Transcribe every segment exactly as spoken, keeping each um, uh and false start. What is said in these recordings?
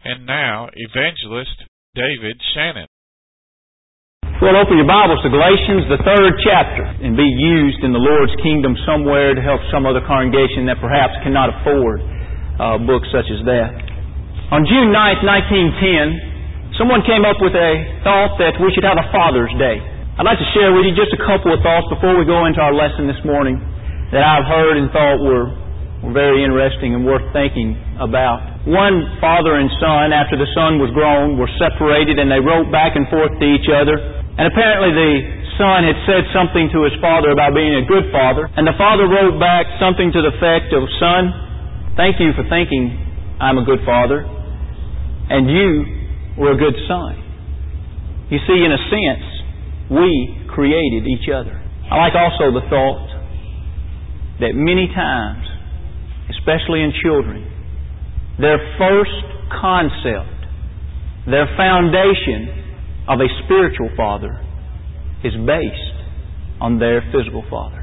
And now, Evangelist David Shannon. Well, open your Bibles to Galatians, the third chapter, and be used in the Lord's kingdom somewhere to help some other congregation that perhaps cannot afford uh, books such as that. On June ninth, nineteen ten, someone came up with a thought that we should have a Father's Day. I'd like to share with you just a couple of thoughts before we go into our lesson this morning that I've heard and thought were, were very interesting and worth thinking about. One father and son, after the son was grown, were separated, and they wrote back and forth to each other. And apparently the son had said something to his father about being a good father. And the father wrote back something to the effect of, "Son, thank you for thinking I'm a good father. And you were a good son." You see, in a sense, we created each other. I like also the thought that many times, especially in children, their first concept, their foundation of a spiritual father is based on their physical father.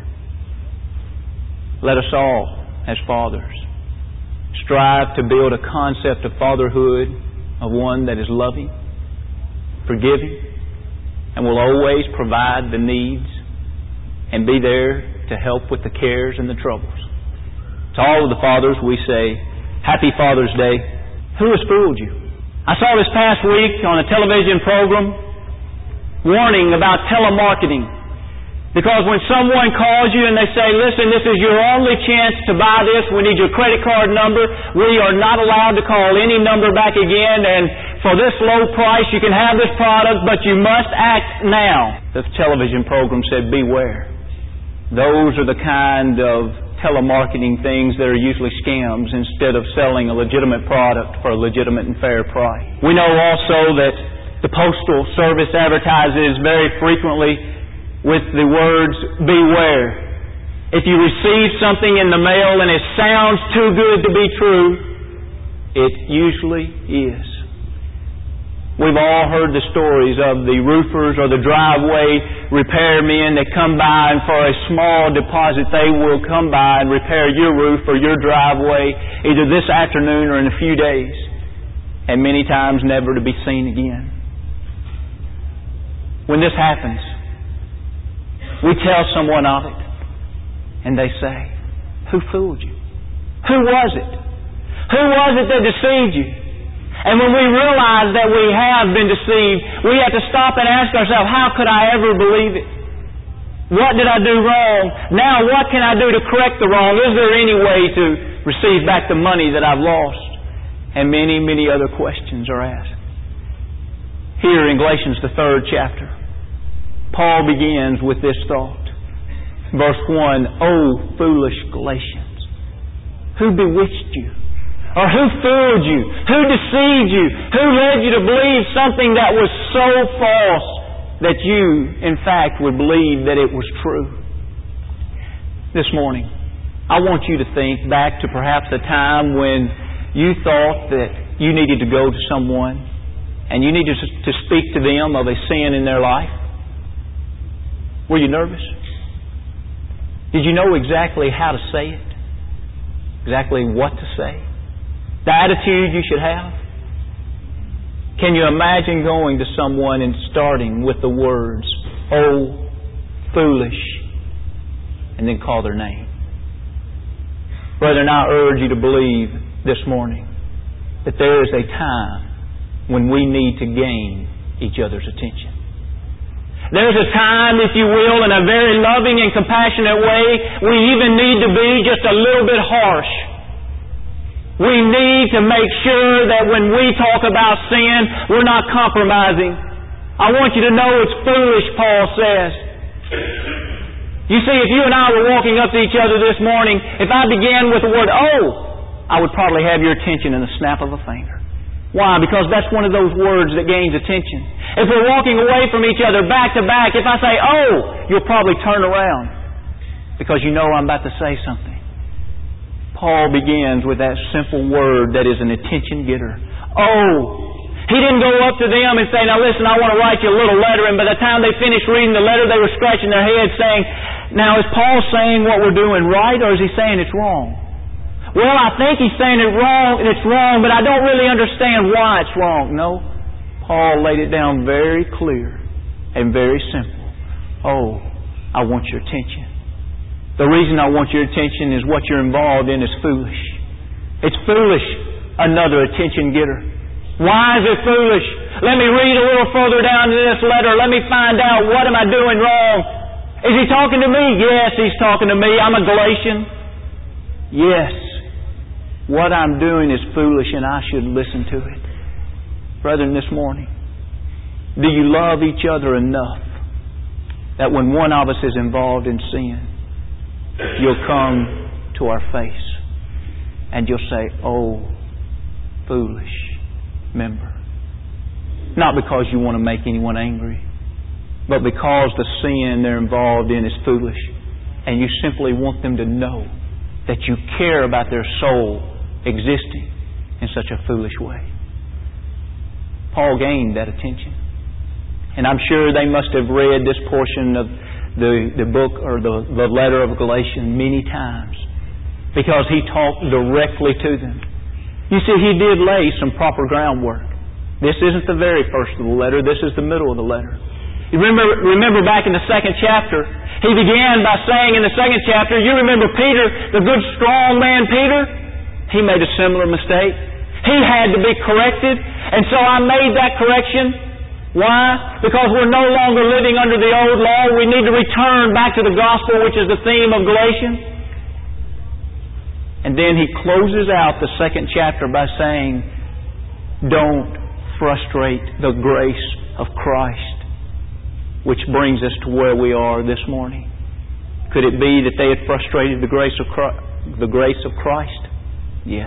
Let us all, as fathers, strive to build a concept of fatherhood of one that is loving, forgiving, and will always provide the needs and be there to help with the cares and the troubles. To all of the fathers, we say, Happy Father's Day. Who has fooled you? I saw this past week on a television program warning about telemarketing. Because when someone calls you and they say, "Listen, this is your only chance to buy this. We need your credit card number. We are not allowed to call any number back again. And for this low price, you can have this product, but you must act now." The television program said, beware. Those are the kind of telemarketing things that are usually scams instead of selling a legitimate product for a legitimate and fair price. We know also that the Postal Service advertises very frequently with the words, beware. If you receive something in the mail and it sounds too good to be true, it usually is. We've all heard the stories of the roofers or the driveway repairmen that come by, and for a small deposit they will come by and repair your roof or your driveway either this afternoon or in a few days, and many times never to be seen again. When this happens, we tell someone of it, and they say, "Who fooled you? Who was it? Who was it that deceived you?" And when we realize that we have been deceived, we have to stop and ask ourselves, how could I ever believe it? What did I do wrong? Now what can I do to correct the wrong? Is there any way to receive back the money that I've lost? And many, many other questions are asked. Here in Galatians, the third chapter, Paul begins with this thought. Verse one, "O foolish Galatians, who bewitched you? Or who fooled you? Who deceived you? Who led you to believe something that was so false that you, in fact, would believe that it was true?" This morning, I want you to think back to perhaps a time when you thought that you needed to go to someone and you needed to speak to them of a sin in their life. Were you nervous? Did you know exactly how to say it? Exactly what to say? The attitude you should have? Can you imagine going to someone and starting with the words, "Oh, foolish," and then call their name? Brethren, I urge you to believe this morning that there is a time when we need to gain each other's attention. There's a time, if you will, in a very loving and compassionate way, we even need to be just a little bit harsh. We need to make sure that when we talk about sin, we're not compromising. I want you to know it's foolish, Paul says. You see, if you and I were walking up to each other this morning, if I began with the word "oh," I would probably have your attention in the snap of a finger. Why? Because that's one of those words that gains attention. If we're walking away from each other back to back, if I say "oh," you'll probably turn around because you know I'm about to say something. Paul begins with that simple word that is an attention getter. Oh! He didn't go up to them and say, "Now listen, I want to write you a little letter." And by the time they finished reading the letter, they were scratching their heads saying, "Now is Paul saying what we're doing right, or is he saying it's wrong?" Well, I think he's saying it wrong, and it's wrong, but I don't really understand why it's wrong. No, Paul laid it down very clear and very simple. Oh, I want your attention. The reason I want your attention is what you're involved in is foolish. It's foolish, another attention getter. Why is it foolish? Let me read a little further down in this letter. Let me find out, what am I doing wrong? Is he talking to me? Yes, he's talking to me. I'm a Galatian. Yes. What I'm doing is foolish and I should listen to it. Brethren, this morning, do you love each other enough that when one of us is involved in sin, you'll come to our face and you'll say, oh, foolish member. Not because you want to make anyone angry, but because the sin they're involved in is foolish, and you simply want them to know that you care about their soul existing in such a foolish way. Paul gained that attention. And I'm sure they must have read this portion of the, the book or the, the letter of Galatians many times, because he talked directly to them. You see, he did lay some proper groundwork. This isn't the very first of the letter. This is the middle of the letter. You remember, remember back in the second chapter, he began by saying in the second chapter, you remember Peter, the good strong man Peter? He made a similar mistake. He had to be corrected. And so I made that correction. Why? Because we're no longer living under the old law. We need to return back to the gospel, which is the theme of Galatians. And then he closes out the second chapter by saying, don't frustrate the grace of Christ, which brings us to where we are this morning. Could it be that they had frustrated the grace of Christ, the grace of Christ? Yes.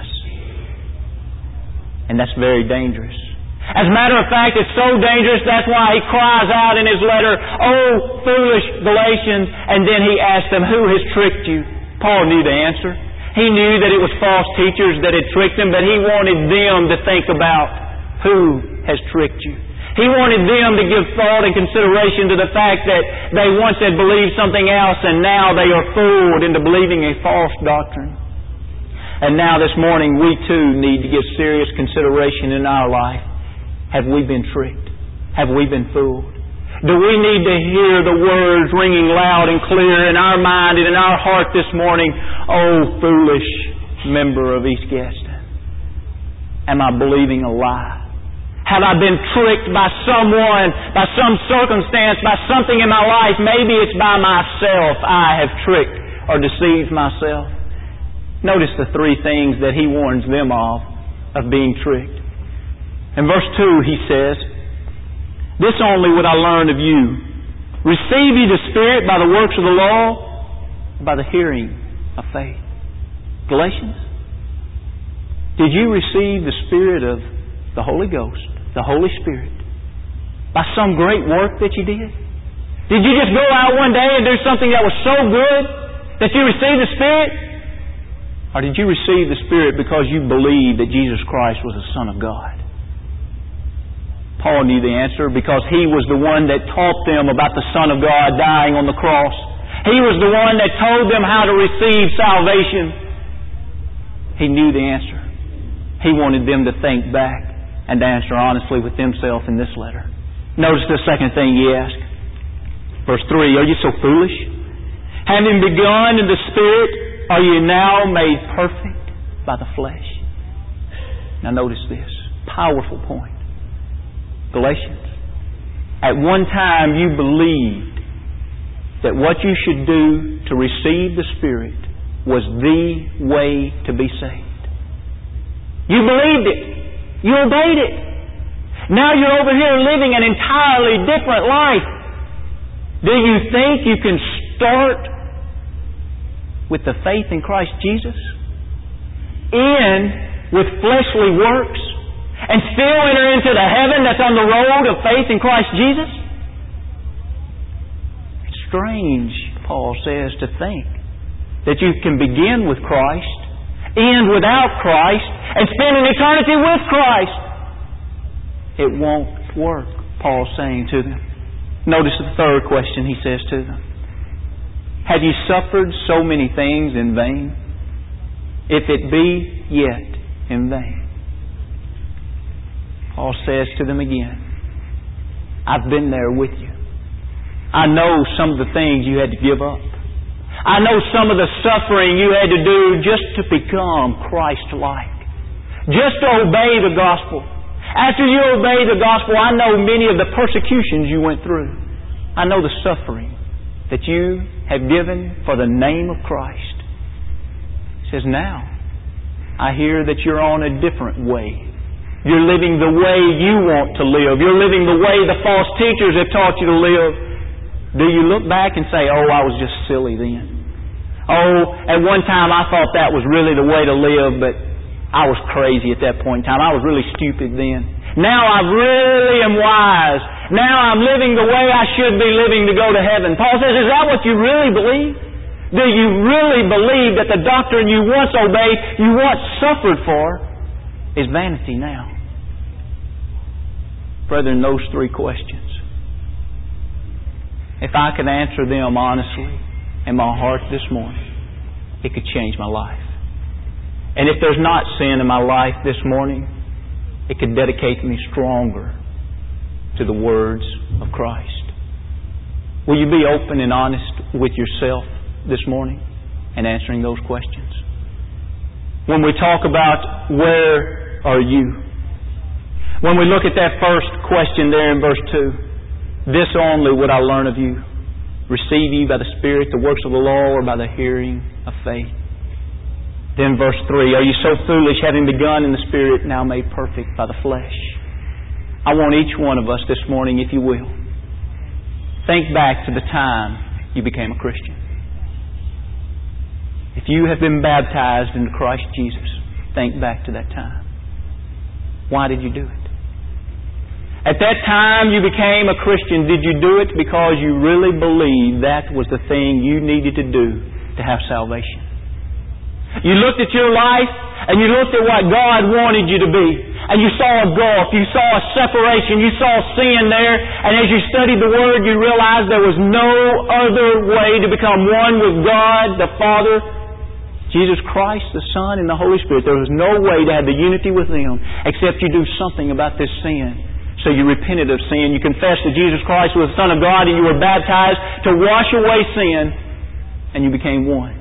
And that's very dangerous. As a matter of fact, it's so dangerous, that's why he cries out in his letter, oh, foolish Galatians, and then he asks them, who has tricked you? Paul knew the answer. He knew that it was false teachers that had tricked them, but he wanted them to think about who has tricked you. He wanted them to give thought and consideration to the fact that they once had believed something else and now they are fooled into believing a false doctrine. And now this morning we too need to give serious consideration in our life. Have we been tricked? Have we been fooled? Do we need to hear the words ringing loud and clear in our mind and in our heart this morning? Oh, foolish member of East Gadsden. Am I believing a lie? Have I been tricked by someone, by some circumstance, by something in my life? Maybe it's by myself I have tricked or deceived myself. Notice the three things that he warns them of, of being tricked. In verse two he says, this only would I learn of you. Receive ye the Spirit by the works of the law, or by the hearing of faith. Galatians, did you receive the Spirit of the Holy Ghost, the Holy Spirit, by some great work that you did? Did you just go out one day and do something that was so good that you received the Spirit? Or did you receive the Spirit because you believed that Jesus Christ was the Son of God? Paul knew the answer because he was the one that taught them about the Son of God dying on the cross. He was the one that told them how to receive salvation. He knew the answer. He wanted them to think back and to answer honestly with themselves in this letter. Notice the second thing he asked. Verse three, are you so foolish? Having begun in the Spirit, are you now made perfect by the flesh? Now notice this. Powerful point. Galatians, at one time you believed that what you should do to receive the Spirit was the way to be saved. You believed it. You obeyed it. Now you're over here living an entirely different life. Do you think you can start with the faith in Christ Jesus, end with fleshly works, and still enter into the heaven that's on the road of faith in Christ Jesus? It's strange, Paul says, to think that you can begin with Christ, end without Christ, and spend an eternity with Christ. It won't work, Paul's saying to them. Notice the third question he says to them. Have you suffered so many things in vain? if it be yet in vain. Paul says to them again, I've been there with you. I know some of the things you had to give up. I know some of the suffering you had to do just to become Christ-like. Just to obey the gospel. After you obey the gospel, I know many of the persecutions you went through. I know the suffering that you have given for the name of Christ. He says, now, I hear that you're on a different way. You're living the way you want to live. You're living the way the false teachers have taught you to live. Do you look back and say, oh, I was just silly then? Oh, at one time I thought that was really the way to live, but I was crazy at that point in time. I was really stupid then. Now I really am wise. Now I'm living the way I should be living to go to heaven. Paul says, is that what you really believe? Do you really believe that the doctrine you once obeyed, you once suffered for, is vanity now? Brethren, those three questions, if I could answer them honestly in my heart this morning, it could change my life. And if there's not sin in my life this morning, it could dedicate me stronger to the words of Christ. Will you be open and honest with yourself this morning in answering those questions? When we talk about where are you? When we look at that first question there in verse two, this only would I learn of you. Receive ye by the Spirit the works of the law, or by the hearing of faith? Then verse three, are you so foolish, having begun in the Spirit, now made perfect by the flesh? I want each one of us this morning, if you will, think back to the time you became a Christian. If you have been baptized into Christ Jesus, think back to that time. Why did you do it? At that time you became a Christian, did you do it because you really believed that was the thing you needed to do to have salvation? You looked at your life and you looked at what God wanted you to be, and you saw a gulf, you saw a separation, you saw sin there, and as you studied the Word you realized there was no other way to become one with God the Father, Jesus Christ the Son, and the Holy Spirit. There was no way to have the unity with them except you do something about this sin. So you repented of sin, you confessed that Jesus Christ was the Son of God, and you were baptized to wash away sin, and you became one.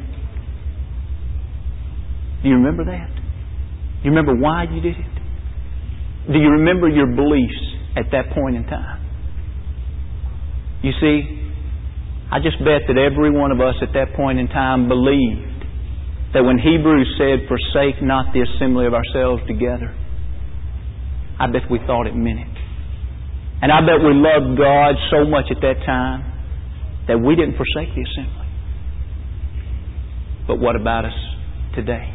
Do you remember that? Do you remember why you did it? Do you remember your beliefs at that point in time? You see, I just bet that every one of us at that point in time believed that when Hebrews said, forsake not the assembly of ourselves together, I bet we thought it meant it. And I bet we loved God so much at that time that we didn't forsake the assembly. But what about us today?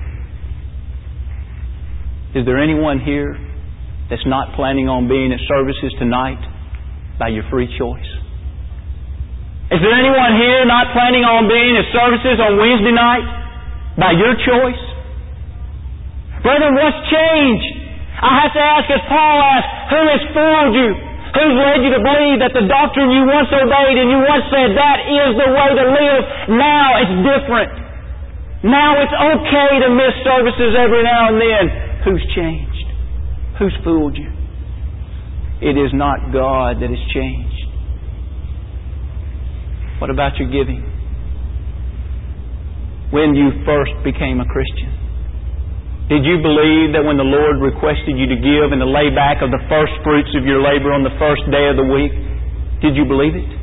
Is there anyone here that's not planning on being at services tonight by your free choice? Is there anyone here not planning on being at services on Wednesday night by your choice? Brethren, what's changed? I have to ask, as Paul asked, who has fooled you? Who's led you to believe that the doctrine you once obeyed and you once said that is the way to live? Now it's different. Now it's okay to miss services every now and then. Who's changed? Who's fooled you? It is not God that has changed. What about your giving? When you first became a Christian, did you believe that when the Lord requested you to give and to lay back of the first fruits of your labor on the first day of the week, did you believe it?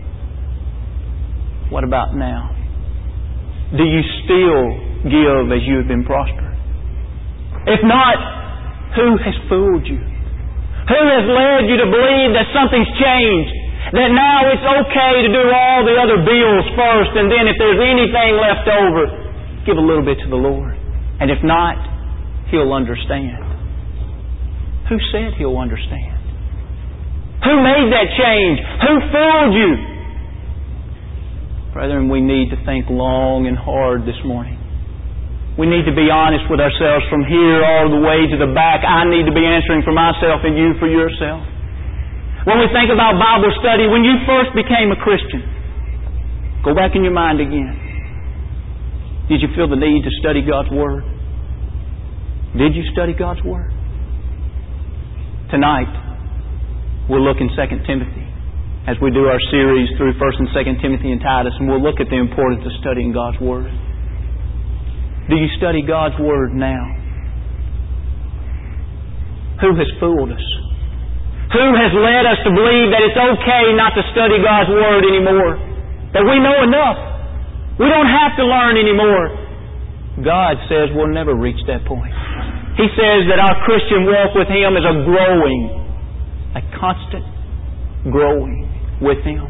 What about now? Do you still give as you have been prospered? If not, who has fooled you? Who has led you to believe that something's changed? That now it's okay to do all the other bills first, and then if there's anything left over, give a little bit to the Lord. And if not, He'll understand. Who said He'll understand? Who made that change? Who fooled you? Brethren, we need to think long and hard this morning. We need to be honest with ourselves from here all the way to the back. I need to be answering for myself and you for yourself. When we think about Bible study, when you first became a Christian, go back in your mind again. Did you feel the need to study God's Word? Did you study God's Word? Tonight, we'll look in Second Timothy as we do our series through First and Second Timothy and Titus, and we'll look at the importance of studying God's Word. Do you study God's Word now? Who has fooled us? Who has led us to believe that it's okay not to study God's Word anymore? That we know enough. We don't have to learn anymore. God says we'll never reach that point. He says that our Christian walk with Him is a growing, a constant growing with Him.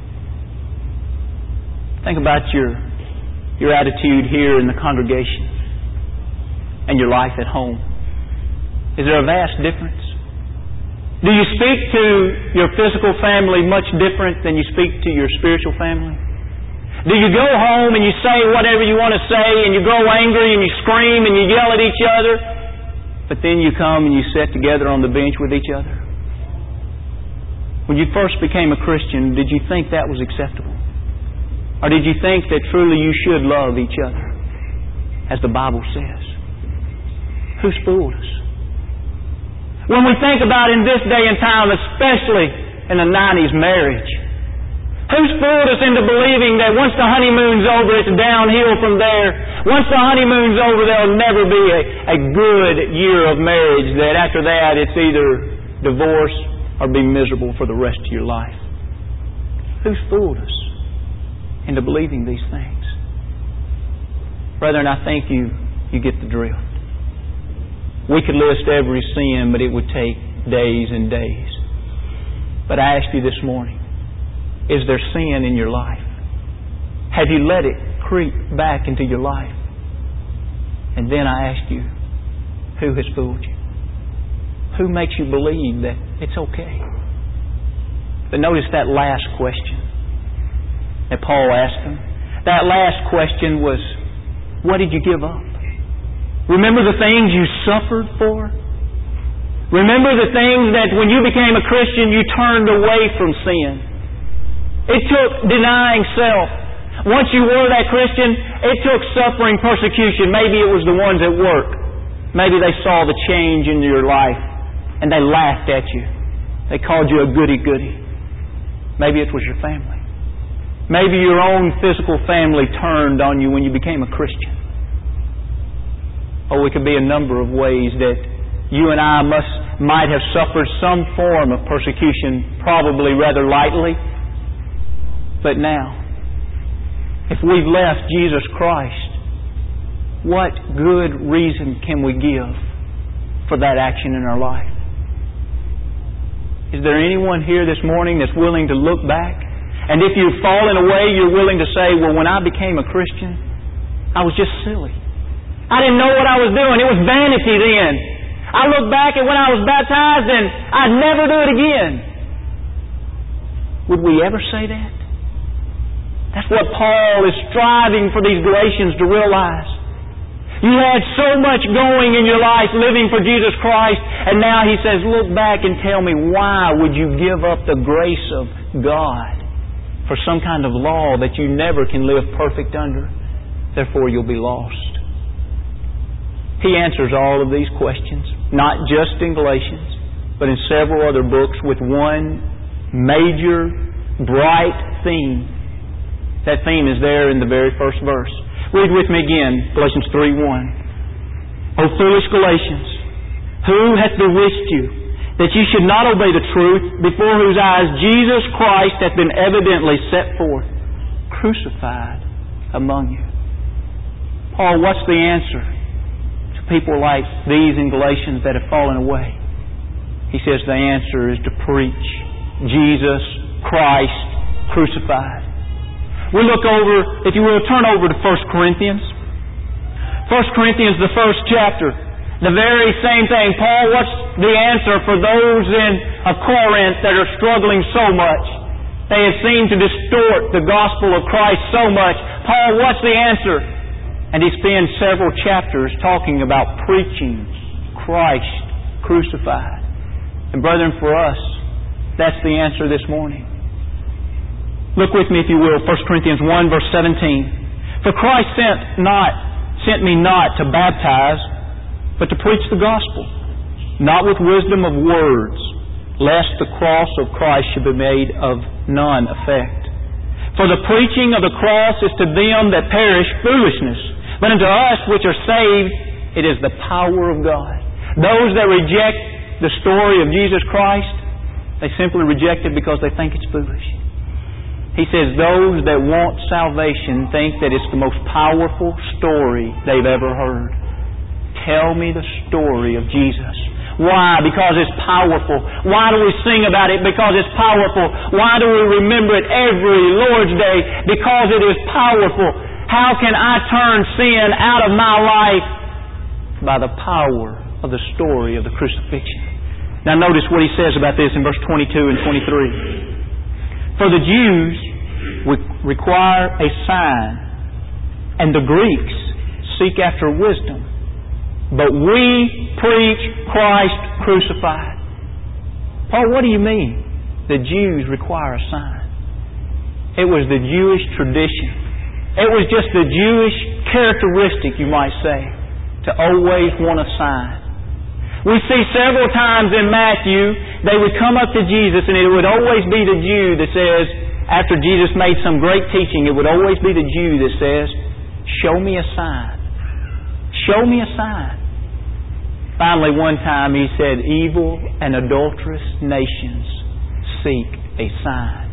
Think about your, your attitude here in the congregation and your life at home. Is there a vast difference? Do you speak to your physical family much different than you speak to your spiritual family? Do you go home and you say whatever you want to say and you grow angry and you scream and you yell at each other, but then you come and you sit together on the bench with each other? When you first became a Christian, did you think that was acceptable? Or did you think that truly you should love each other, as the Bible says? Who's fooled us? When we think about in this day and time, especially in the nineties marriage, who's fooled us into believing that once the honeymoon's over, it's downhill from there? Once the honeymoon's over, there'll never be a, a good year of marriage, that after that it's either divorce or be miserable for the rest of your life. Who's fooled us into believing these things? Brethren, I think you, you get the drift. We could list every sin, but it would take days and days. But I ask you this morning, is there sin in your life? Have you let it creep back into your life? And then I ask you, who has fooled you? Who makes you believe that it's okay? But notice that last question that Paul asked him. That last question was, what did you give up? Remember the things you suffered for? Remember the things that when you became a Christian, you turned away from sin. It took denying self. Once you were that Christian, it took suffering persecution. Maybe it was the ones at work. Maybe they saw the change in your life and they laughed at you. They called you a goody-goody. Maybe it was your family. Maybe your own physical family turned on you when you became a Christian. Oh, it could be a number of ways that you and I must might have suffered some form of persecution, probably rather lightly. But now, if we've left Jesus Christ, what good reason can we give for that action in our life? Is there anyone here this morning that's willing to look back? And if you've fallen away, you're willing to say, well, when I became a Christian, I was just silly. I didn't know what I was doing. It was vanity then. I look back at when I was baptized and I'd never do it again. Would we ever say that? That's what Paul is striving for these Galatians to realize. You had so much going in your life living for Jesus Christ, and now he says, look back and tell me, why would you give up the grace of God for some kind of law that you never can live perfect under? Therefore you'll be lost. He answers all of these questions, not just in Galatians, but in several other books with one major, bright theme. That theme is there in the very first verse. Read with me again, Galatians three one. O foolish Galatians, who hath bewitched you, that ye should not obey the truth, before whose eyes Jesus Christ hath been evidently set forth, crucified among you? Paul, what's the answer to people like these in Galatians that have fallen away? He says the answer is to preach Jesus Christ crucified. We look over, if you will, turn over to First Corinthians. First Corinthians, the first chapter. The very same thing. Paul, what's the answer for those in of Corinth that are struggling so much? They have seemed to distort the gospel of Christ so much. Paul, what's the answer? And he spends several chapters talking about preaching Christ crucified. And brethren, for us, that's the answer this morning. Look with me, if you will, First Corinthians one, verse seventeen. For Christ sent not, sent me not to baptize, but to preach the gospel, not with wisdom of words, lest the cross of Christ should be made of none effect. For the preaching of the cross is to them that perish foolishness, but unto us which are saved it is the power of God. Those that reject the story of Jesus Christ, they simply reject it because they think it's foolish. He says those that want salvation think that it's the most powerful story they've ever heard. Tell me the story of Jesus. Why? Because it's powerful. Why do we sing about it? Because it's powerful. Why do we remember it every Lord's Day? Because it is powerful. How can I turn sin out of my life? By the power of the story of the crucifixion. Now notice what he says about this in verse twenty-two and twenty-three. For the Jews require a sign, and the Greeks seek after wisdom. But we preach Christ crucified. Paul, what do you mean? The Jews require a sign. It was the Jewish tradition. It was just the Jewish characteristic, you might say, to always want a sign. We see several times in Matthew, they would come up to Jesus, and it would always be the Jew that says, after Jesus made some great teaching, it would always be the Jew that says, show me a sign. Show me a sign. Finally, one time he said, evil and adulterous nations seek a sign.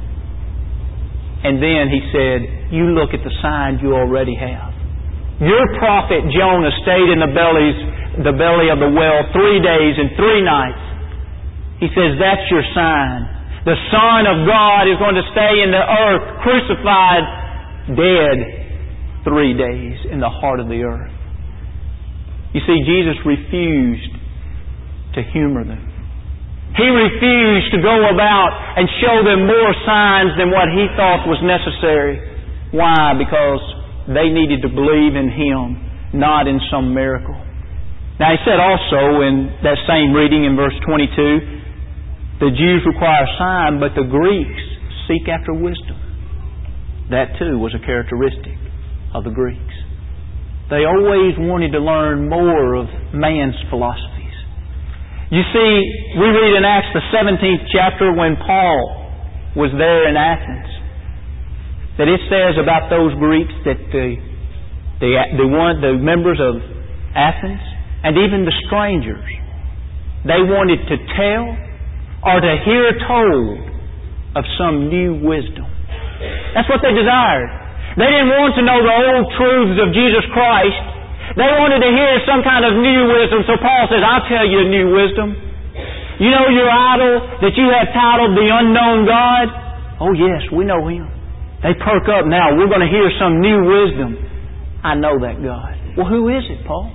And then he said, you look at the sign you already have. Your prophet Jonah stayed in the bellies, the belly of the whale three days and three nights. He says, that's your sign. The Son of God is going to stay in the earth, crucified, dead, three days in the heart of the earth. You see, Jesus refused to humor them. He refused to go about and show them more signs than what He thought was necessary. Why? Because they needed to believe in Him, not in some miracle. Now He said also in that same reading in verse twenty-two, the Jews require a sign, but the Greeks seek after wisdom. That too was a characteristic of the Greeks. They always wanted to learn more of man's philosophies. You see, we read in Acts the seventeenth chapter when Paul was there in Athens, that it says about those Greeks that the, the, the, one, the members of Athens and even the strangers, they wanted to tell or to hear told of some new wisdom. That's what they desired. They didn't want to know the old truths of Jesus Christ. They wanted to hear some kind of new wisdom. So Paul says, I'll tell you a new wisdom. You know your idol that you have titled the unknown God? Oh yes, we know Him. They perk up now. We're going to hear some new wisdom. I know that God. Well, who is it, Paul?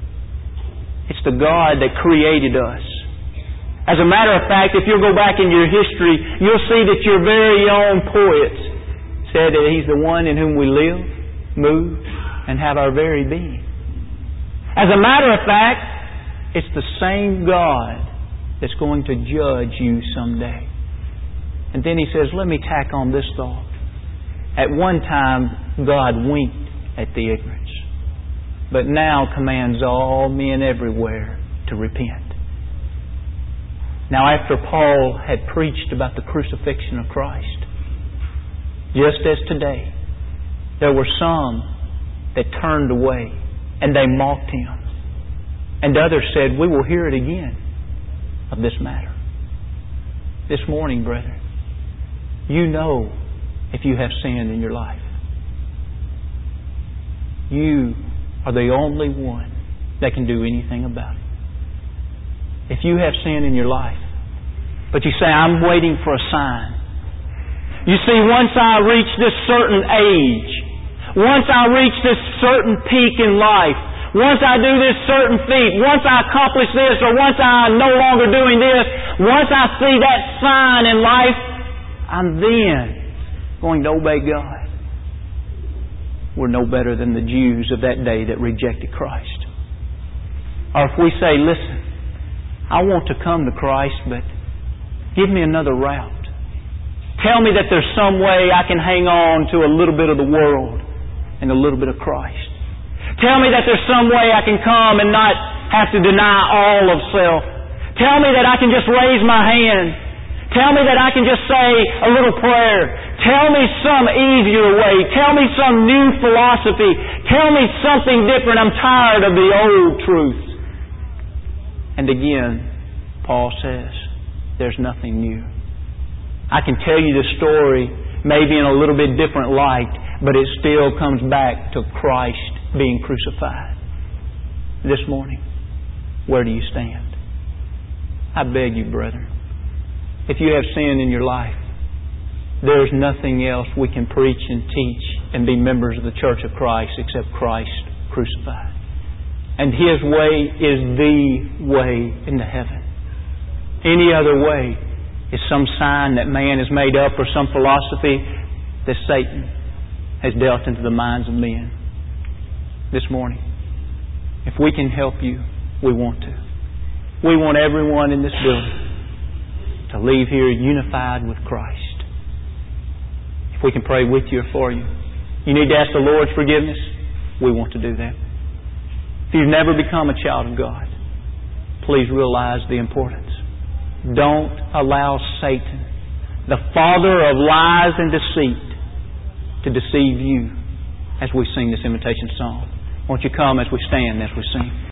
It's the God that created us. As a matter of fact, if you'll go back in your history, you'll see that your very own poets said that He's the one in whom we live, move, and have our very being. As a matter of fact, it's the same God that's going to judge you someday. And then He says, let me tack on this thought. At one time, God winked at the ignorance, but now commands all men everywhere to repent. Now, after Paul had preached about the crucifixion of Christ, just as today, there were some that turned away and they mocked Him. And others said, we will hear it again of this matter. This morning, brethren, you know if you have sin in your life. You are the only one that can do anything about it. If you have sin in your life, but you say, I'm waiting for a sign. You see, once I reach this certain age, once I reach this certain peak in life, once I do this certain feat, once I accomplish this, or once I'm no longer doing this, once I see that sign in life, I'm then going to obey God. We're no better than the Jews of that day that rejected Christ. Or if we say, listen, I want to come to Christ, but give me another route. Tell me that there's some way I can hang on to a little bit of the world and a little bit of Christ. Tell me that there's some way I can come and not have to deny all of self. Tell me that I can just raise my hand. Tell me that I can just say a little prayer. Tell me some easier way. Tell me some new philosophy. Tell me something different. I'm tired of the old truths. And again, Paul says, there's nothing new. I can tell you the story maybe in a little bit different light, but it still comes back to Christ being crucified. This morning, where do you stand? I beg you, brethren, if you have sin in your life, there's nothing else we can preach and teach and be members of the Church of Christ except Christ crucified. And His way is the way into heaven. Any other way is some sign that man has made up or some philosophy that Satan has dealt into the minds of men. This morning, if we can help you, we want to. We want everyone in this building to leave here unified with Christ. If we can pray with you or for you. You need to ask the Lord's forgiveness. We want to do that. If you've never become a child of God, please realize the importance. Don't allow Satan, the father of lies and deceit, to deceive you as we sing this invitation song. Won't you come as we stand, as we sing?